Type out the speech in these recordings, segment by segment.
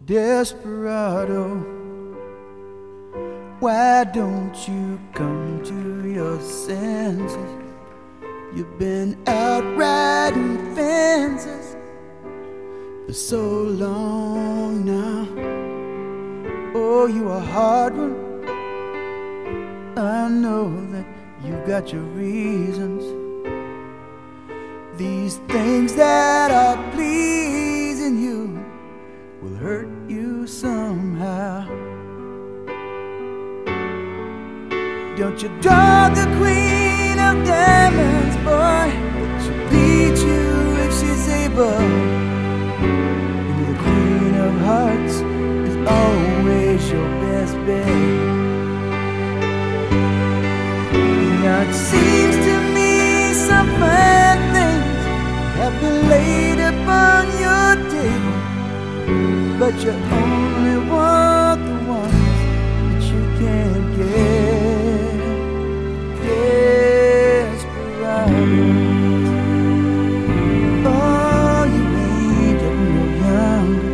Desperado, why don't you come to your senses? You've been out riding fences for so long now. Oh, you a hard one. I know that you got your reasons. These things that are pleasing you will hurt you somehow. Don't you draw the queen of diamonds, boy, she'll beat you if she's able. And the queen of hearts is always your best bet. Now it seems to me some fine things have been laid upon your table, but you only want the ones that you can't get. Desperado, oh, you ain't getting no younger.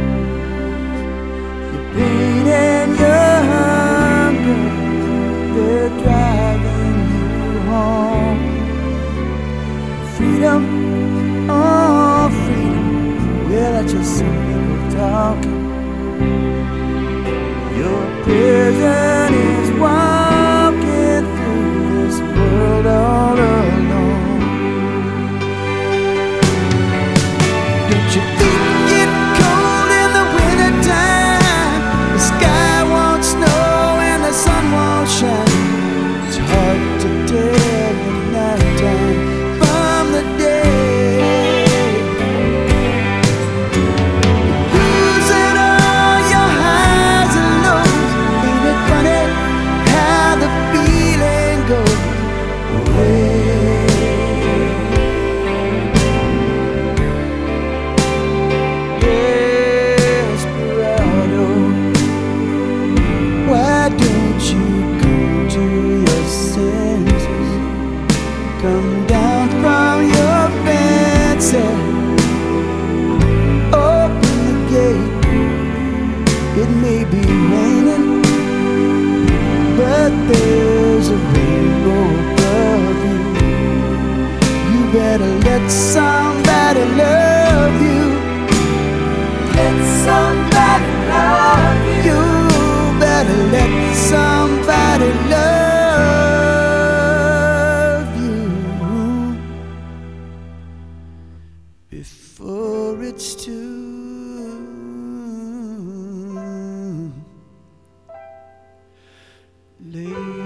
Your pain and your hunger, they're driving you home. Freedom, oh freedom, well that's just some people talking. Your prison is walking through this world all alone. Don't you think it's cold in the winter time? The sky won't snow and the sun won't shine. It's hard to tell the night time from the day. Losing all your highs and lows. Ain't it funny how the feeling goes away? Desperado, why don't you come to your senses? Come down from your fences. Open the gate. It may be raining, but there's a rainbow above you. You better let somebody love you. Let somebody love you. You better let somebody love you before it's too late.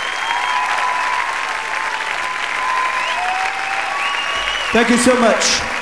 Thank you so much.